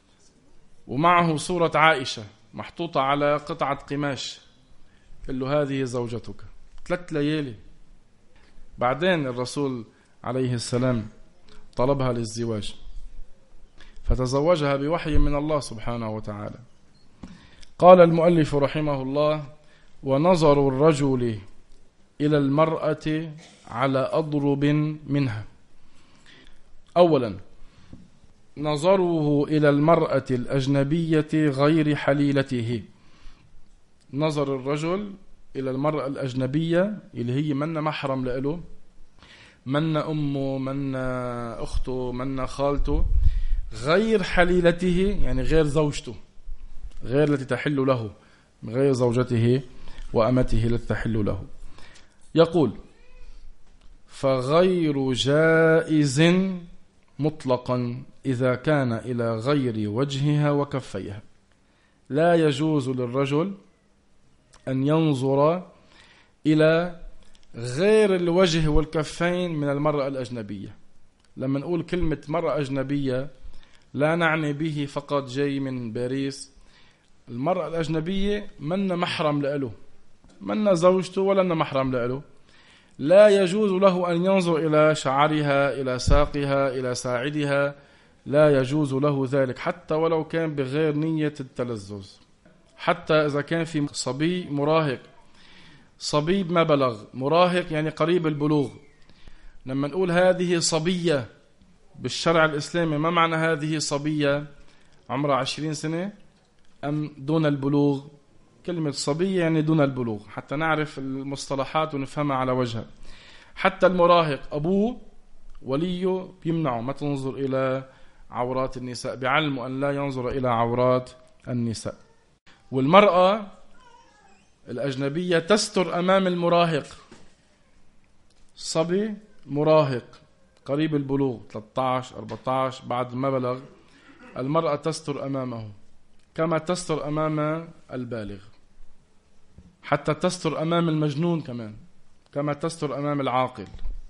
ومعه صورة عائشة محطوطة على قطعة قماش، قال له هذه زوجتك. 3 ليالي. بعدين الرسول عليه السلام طلبها للزواج فتزوجها بوحي من الله سبحانه وتعالى. قال المؤلف رحمه الله: ونظر الرجل إلى المرأة على أضرب منها. أولا، نظره إلى المرأة الأجنبية غير حليلته. نظر الرجل إلى المرأة الأجنبية اللي هي من محرم له، من أمه، من أخته، من خالته، غير حليلته يعني غير زوجته، غير التي تحل له، غير زوجته وأمته التي تحل له. يقول: فغير جائز مطلقا إذا كان إلى غير وجهها وكفيها. لا يجوز للرجل أن ينظر إلى غير الوجه والكفين من المرأة الأجنبية. لما نقول كلمة مرأة أجنبية لا نعني به فقط جاي من باريس. المرأة الأجنبية من محرم له، من زوجته ولا محرم له. لا يجوز له أن ينظر إلى شعرها، إلى ساقها، إلى ساعدها، لا يجوز له ذلك حتى ولو كان بغير نية التلذذ. حتى إذا كان في صبي مراهق، صبي ما بلغ، مراهق يعني قريب البلوغ. لما نقول هذه صبية بالشرع الإسلامي، ما معنى هذه صبية؟ عمرها 20 سنة أم دون البلوغ؟ كلمة صبية يعني دون البلوغ، حتى نعرف المصطلحات ونفهمها على وجهها. حتى المراهق أبوه وليه بيمنعه ما تنظر إلى عورات النساء، بعلمه أن لا ينظر إلى عورات النساء. والمرأة الأجنبية تستر أمام المراهق. صبي مراهق قريب البلوغ 13 14 بعد ما بلغ، المرأة تستر أمامه كما تستر أمام البالغ، حتى تستر أمام المجنون كمان، كما تستر أمام العاقل.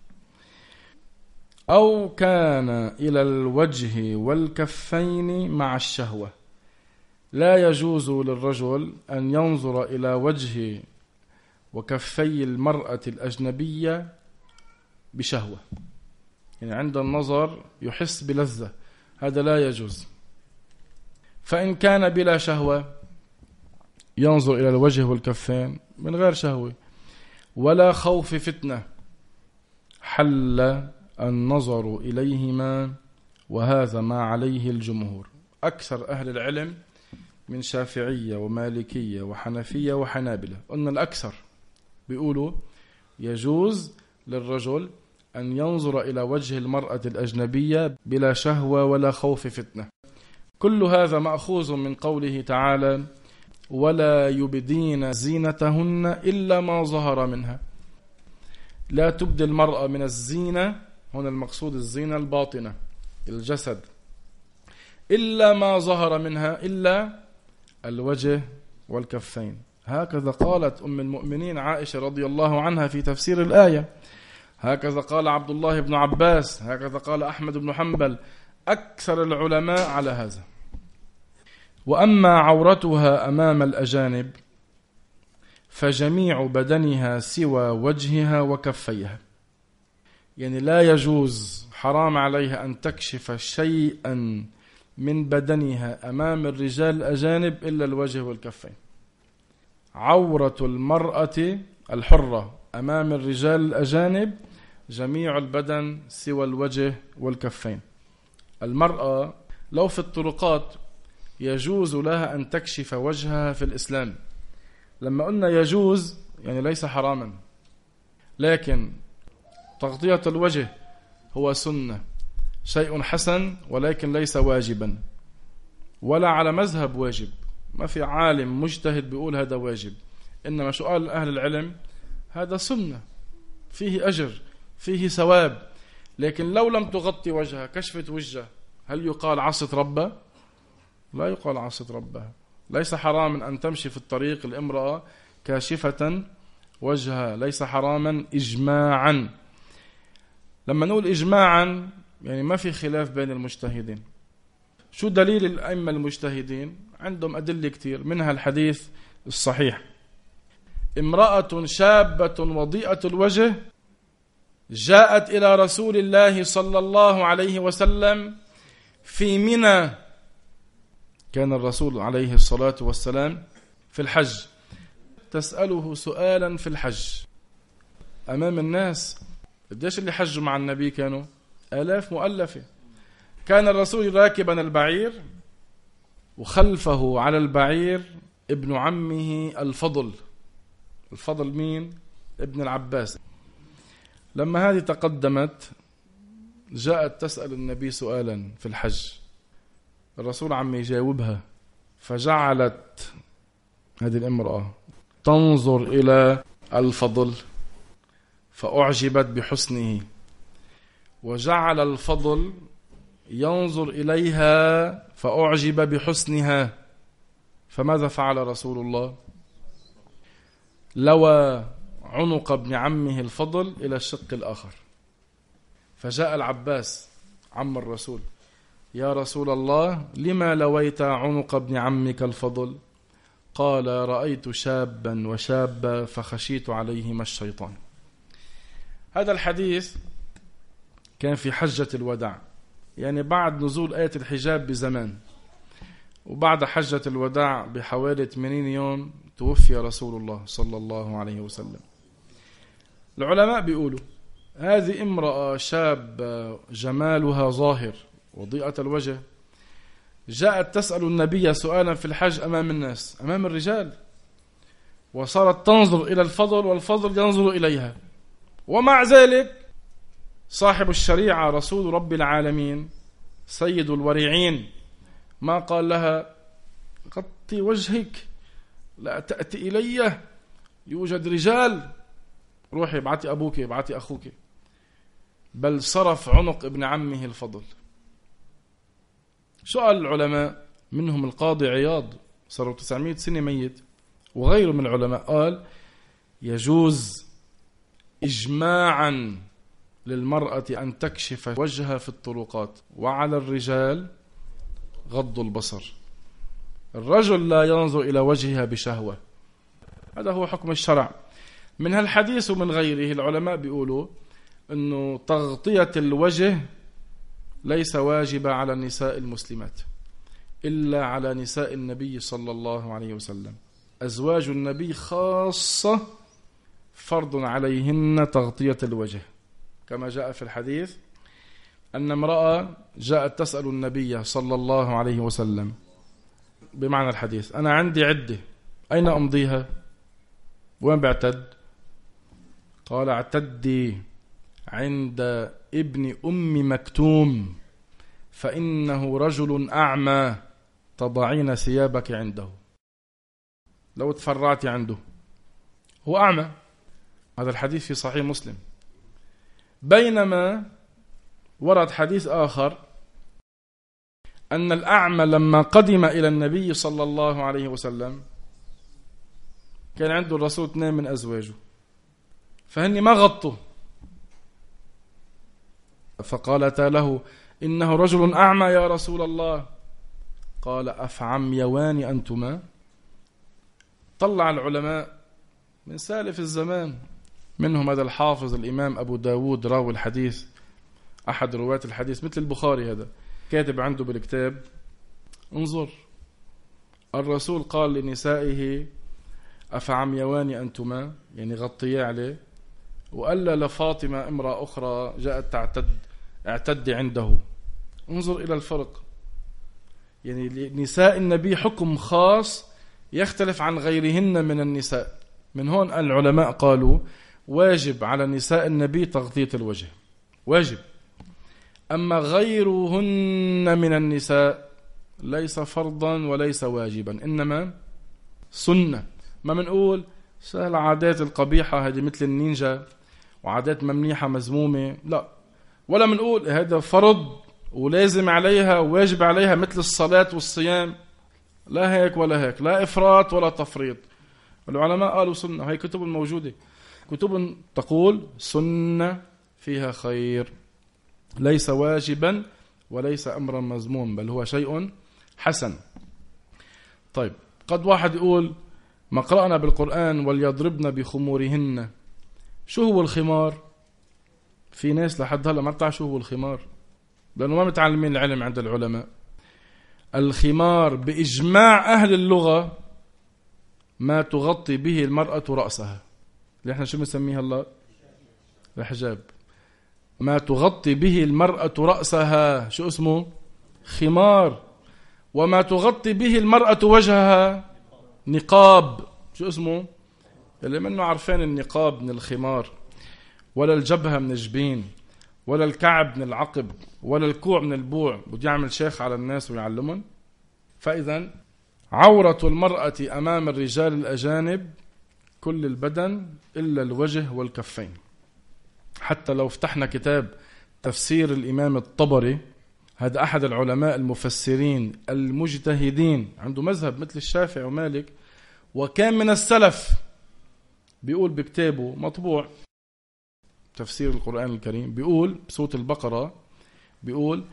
أو كان إلى الوجه والكفين مع الشهوة، لا يجوز للرجل أن ينظر إلى وجه وكفي المرأة الأجنبية بشهوة، يعني عند النظر يحس بلذة، هذا لا يجوز. فإن كان بلا شهوة ينظر إلى الوجه والكفين من غير شهوة ولا خوف فتنة، حل النظر إليهما، وهذا ما عليه الجمهور، أكثر أهل العلم من شافعية ومالكية وحنفية وحنابلة. قلنا الأكثر بيقولوا يجوز للرجل أن ينظر إلى وجه المرأة الأجنبية بلا شهوة ولا خوف فتنة. كل هذا مأخوذ من قوله تعالى: ولا يبدين زينتهن إلا ما ظهر منها. لا تبدي المرأة من الزينة، هنا المقصود الزينة الباطنة الجسد، إلا ما ظهر منها، إلا الوجه والكفين. هكذا قالت أم المؤمنين عائشة رضي الله عنها في تفسير الآية، هكذا قال عبد الله بن عباس، هكذا قال أحمد بن حنبل، أكثر العلماء على هذا. وأما عورتها أمام الأجانب فجميع بدنها سوى وجهها وكفيها، يعني لا يجوز، حرام عليها أن تكشف شيئا من بدنها أمام الرجال الأجانب إلا الوجه والكفين. عورة المرأة الحرة أمام الرجال الأجانب جميع البدن سوى الوجه والكفين. المرأة لو في الطرقات يجوز لها أن تكشف وجهها في الإسلام. لما قلنا يجوز يعني ليس حراما، لكن تغطية الوجه هو سنة، شيء حسن، ولكن ليس واجبا ولا على مذهب واجب. ما في عالم مجتهد بيقول هذا واجب، إنما سؤال أهل العلم هذا سنة، فيه أجر، فيه ثواب. لكن لو لم تغطي وجهها، كشفت وجهها، هل يقال عصت ربها؟ لا يقال عصت ربها. ليس حراما أن تمشي في الطريق الامرأة كاشفة وجهها، ليس حراما إجماعا. لما نقول إجماعا يعني ما في خلاف بين المجتهدين. شو دليل الأئمة المجتهدين؟ عندهم أدلة كتير، منها الحديث الصحيح: امرأة شابة وضيئة الوجه جاءت إلى رسول الله صلى الله عليه وسلم في منى. كان الرسول عليه الصلاة والسلام في الحج، تسأله سؤالا في الحج أمام الناس. قديش اللي حجوا مع النبي؟ كانوا آلاف مؤلفة. كان الرسول راكبا البعير، وخلفه على البعير ابن عمه الفضل. الفضل مين؟ ابن العباس. لما هذه تقدمت جاءت تسأل النبي سؤالا في الحج، الرسول عم يجاوبها، فجعلت هذه الامرأة تنظر إلى الفضل فأعجبت بحسنه، وجعل الفضل ينظر إليها فأعجب بحسنها. فماذا فعل رسول الله؟ لوى عنق ابن عمه الفضل إلى الشق الآخر. فجاء العباس عم الرسول: يا رسول الله، لما لويت عنق ابن عمك الفضل؟ قال: رأيت شابا وشابة فخشيت عليهما الشيطان. هذا الحديث كان في حجة الوداع، يعني بعد نزول آية الحجاب بزمان، وبعد حجة الوداع بحوالي 80 يوم توفي رسول الله صلى الله عليه وسلم. العلماء بيقولوا هذه امرأة شابة جمالها ظاهر وضيئة الوجه جاءت تسأل النبي سؤالا في الحج أمام الناس، أمام الرجال، وصارت تنظر إلى الفضل والفضل ينظر إليها. ومع ذلك صاحب الشريعة رسول رب العالمين سيد الورعين ما قال لها: غطي وجهك، لا تأتي إلي، يوجد رجال، روحي ابعتي أبوك، ابعتي أخوك. بل صرف عنق ابن عمه الفضل. سؤال العلماء: منهم القاضي عياض صاروا 900 سنة ميت، وغيره من العلماء قال يجوز إجماعا للمرأة أن تكشف وجهها في الطرقات، وعلى الرجال غض البصر. الرجل لا ينظر إلى وجهها بشهوة، هذا هو حكم الشرع. من هالحديث ومن غيره العلماء بيقولوا أنه تغطية الوجه ليس واجبة على النساء المسلمات إلا على نساء النبي صلى الله عليه وسلم. أزواج النبي خاصة فرض عليهن تغطية الوجه، كما جاء في الحديث أن امرأة جاءت تسأل النبي صلى الله عليه وسلم بمعنى الحديث: أنا عندي عدة، أين أمضيها؟ وين بعتد؟ قال: اعتدي عند ابن أم مكتوم فإنه رجل أعمى تضعين ثيابك عنده. لو تفرعتي عنده، هو أعمى. هذا الحديث في صحيح مسلم. بينما ورد حديث آخر أن الأعمى لما قدم إلى النبي صلى الله عليه وسلم كان عنده الرسول 2 من أزواجه، فهني ما غطوا، فقالتا له: إنه رجل أعمى يا رسول الله. قال: أفعميوان أنتما؟ طلع العلماء من سالف الزمان، منهم هذا الحافظ الإمام أبو داود راوي الحديث، أحد رواة الحديث مثل البخاري، هذا كاتب عنده بالكتاب: انظر، الرسول قال لنسائه: أفعميوان أنتما، يعني غطيا عليه. وقال لفاطمة امرأة أخرى جاءت اعتدي عنده. انظر إلى الفرق، يعني نساء النبي حكم خاص يختلف عن غيرهن من النساء. من هون العلماء قالوا واجب على نساء النبي تغطية الوجه، واجب. أما غيرهن من النساء ليس فرضا وليس واجبا، إنما سنة. ما منقول سهل عادات القبيحة هذه مثل النينجا وعادات ممنيحة مزمومة، لا. ولا منقول هذا فرض ولازم عليها وواجب عليها مثل الصلاة والصيام، لا هيك ولا هيك، لا إفراط ولا تفريط. العلماء قالوا سنة. هي كتب موجودة، كتب تقول سنة فيها خير، ليس واجبا وليس أمرا مذموم، بل هو شيء حسن. طيب، قد واحد يقول: ما قرأنا بالقرآن وليضربن بخمورهن. شو هو الخمار؟ في ناس لحد هلا ما بتعرف شو هو الخمار، لأنه ما متعلمين العلم عند العلماء. الخمار بإجماع أهل اللغة ما تغطي به المرأة رأسها، اللي احنا شو بنسميها الله؟ الحجاب. ما تغطي به المرأة رأسها شو اسمه؟ خمار. وما تغطي به المرأة وجهها نقاب، شو اسمه؟ اللي منه عارفين النقاب من الخمار، ولا الجبهة من الجبين، ولا الكعب من العقب، ولا الكوع من البوع. بده يعمل شيخ على الناس ويعلمهم. فإذا عورة المرأة أمام الرجال الأجانب كل البدن إلا الوجه والكفين. حتى لو فتحنا كتاب تفسير الإمام الطبري، هذا أحد العلماء المفسرين المجتهدين، عنده مذهب مثل الشافعي ومالك، وكان من السلف، بيقول بكتابه مطبوع تفسير القرآن الكريم، بيقول بسورة البقرة، بيقول: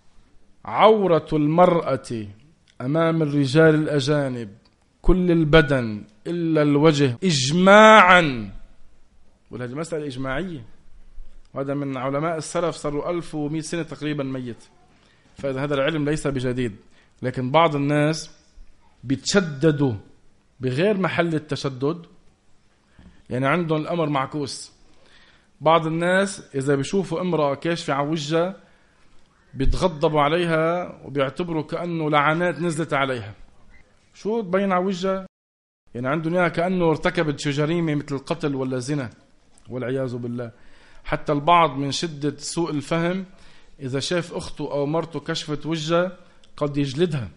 عورة المرأة أمام الرجال الأجانب كل البدن إلا الوجه إجماعا. وهذه مسألة إجماعية، وهذا من علماء السلف صاروا 1100 سنة تقريبا ميت. فإذا هذا العلم ليس بجديد، لكن بعض الناس بيتشددوا بغير محل التشدد، يعني عندهم الأمر معكوس. بعض الناس إذا بيشوفوا امرأة كاشفة عن وجهها بيتغضبوا عليها وبيعتبروا كأنه لعنات نزلت عليها. شو تبين على وجهها؟ يعني عندهم إياها كأنه ارتكبت جريمة مثل القتل ولا زنا والعياذ بالله. حتى البعض من شدة سوء الفهم إذا شاف أخته أو مرته كشفت وجهها قد يجلدها.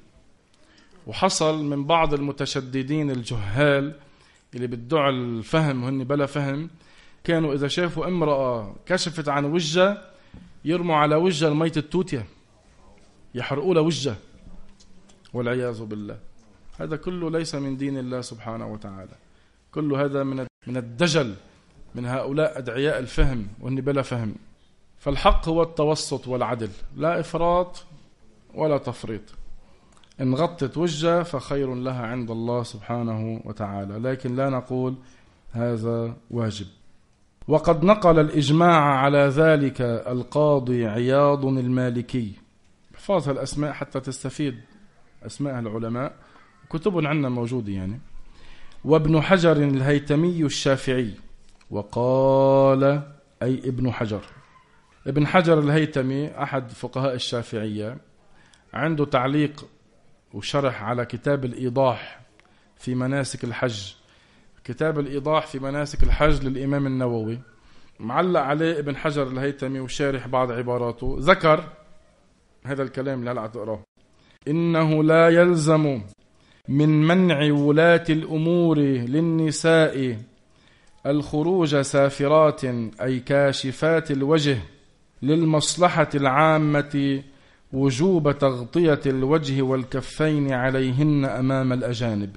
وحصل من بعض المتشددين الجهال اللي بيدعوا الفهم وهن بلا فهم، كانوا إذا شافوا امرأة كشفت عن وجهها يرموا على وجهها الميت التوتية، يحرقوا لها وجهها. والعياذ بالله. هذا كله ليس من دين الله سبحانه وتعالى، كل هذا من الدجل من هؤلاء أدعياء الفهم وإن بلا فهم. فالحق هو التوسط والعدل، لا إفراط ولا تفريط. إن غطت وجه فخير لها عند الله سبحانه وتعالى، لكن لا نقول هذا واجب. وقد نقل الإجماع على ذلك القاضي عياض المالكي. احفظ الأسماء حتى تستفيد أسماء العلماء، كتب عندنا موجودة يعني. وابن حجر الهيتمي الشافعي. وقال أي ابن حجر. ابن حجر الهيتمي أحد فقهاء الشافعية، عنده تعليق وشرح على كتاب الإيضاح في مناسك الحج. كتاب الإيضاح في مناسك الحج للإمام النووي، معلق عليه ابن حجر الهيتمي وشارح بعض عباراته. ذكر هذا الكلام اللي هلأ تقراه: إنه لا يلزم من منع ولاة الأمور للنساء الخروج سافرات أي كاشفات الوجه للمصلحة العامة وجوب تغطية الوجه والكفين عليهن أمام الأجانب.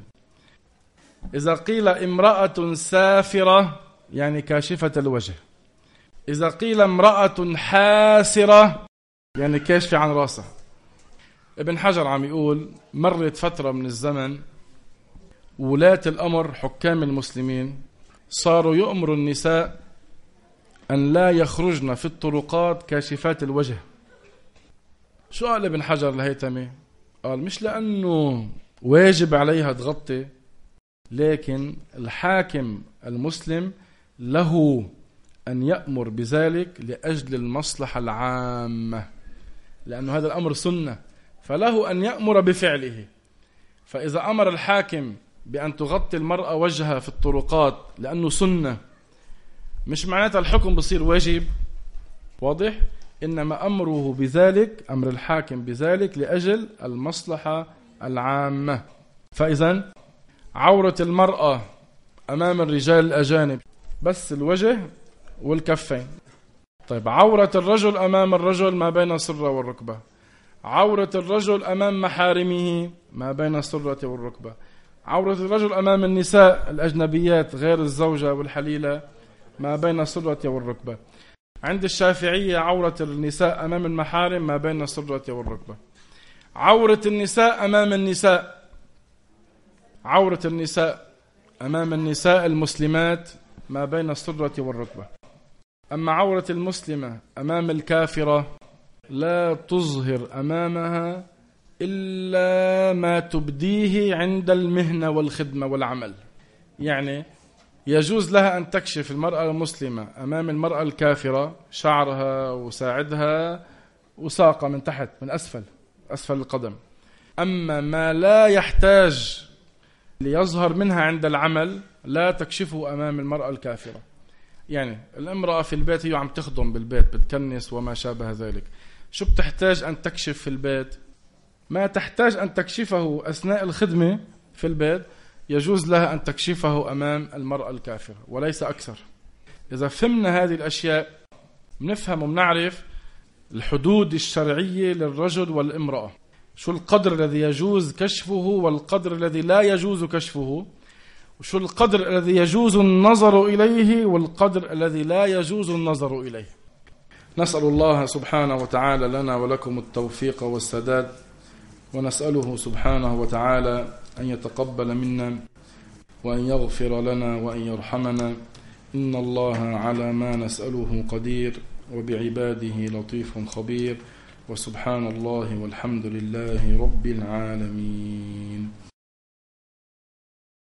إذا قيل امرأة سافرة يعني كاشفة الوجه، إذا قيل امرأة حاسرة يعني كاشفة عن راسها. ابن حجر عم يقول مرت فترة من الزمن ولاة الأمر حكام المسلمين صاروا يؤمروا النساء أن لا يخرجن في الطرقات كاشفات الوجه. شو قال ابن حجر الهيتمي؟ قال مش لأنه واجب عليها تغطي، لكن الحاكم المسلم له أن يأمر بذلك لأجل المصلحة العامة، لأنه هذا الأمر سنة، فله أن يأمر بفعله. فإذا أمر الحاكم بأن تغطي المرأة وجهها في الطرقات لأنه سنة، مش معناتها الحكم بصير واجب، واضح؟ إنما أمره بذلك، أمر الحاكم بذلك لأجل المصلحة العامة. فإذن عورة المرأة أمام الرجال الأجانب بس الوجه والكفين. طيب عورة الرجل أمام الرجل ما بين السرة والركبة، عورة الرجل أمام محارمه ما بين السرة والركبة، عورة الرجل أمام النساء الأجنبيات غير الزوجة والحليلة ما بين السرة والركبة. عند الشافعية عورة النساء أمام المحارم ما بين السرة والركبة. عورة النساء أمام النساء، عورة النساء أمام النساء المسلمات ما بين السرة والركبة. أما عورة المسلمة أمام الكافرة لا تظهر أمامها إلا ما تبديه عند المهنة والخدمة والعمل. يعني يجوز لها أن تكشف المرأة المسلمة أمام المرأة الكافرة شعرها وساعدها وساقها من تحت من أسفل القدم. أما ما لا يحتاج ليظهر منها عند العمل لا تكشفه أمام المرأة الكافرة. يعني الامرأة في البيت هي عم تخدم بالبيت، بتكنس وما شابه ذلك، شو بتحتاج أن تكشف في البيت؟ ما تحتاج أن تكشفه أثناء الخدمة في البيت، يجوز لها أن تكشفه أمام المرأة الكافرة وليس أكثر. إذا فهمنا هذه الأشياء بنفهم وبنعرف الحدود الشرعية للرجل والامرأة، شو القدر الذي يجوز كشفه والقدر الذي لا يجوز كشفه، وشو القدر الذي يجوز النظر إليه والقدر الذي لا يجوز النظر إليه. نسأل الله سبحانه وتعالى لنا ولكم التوفيق والسداد، ونسأله سبحانه وتعالى أن يتقبل منا وأن يغفر لنا وأن يرحمنا. إن الله على ما نسأله قدير وبعباده لطيف خبير، وسبحان الله والحمد لله رب العالمين.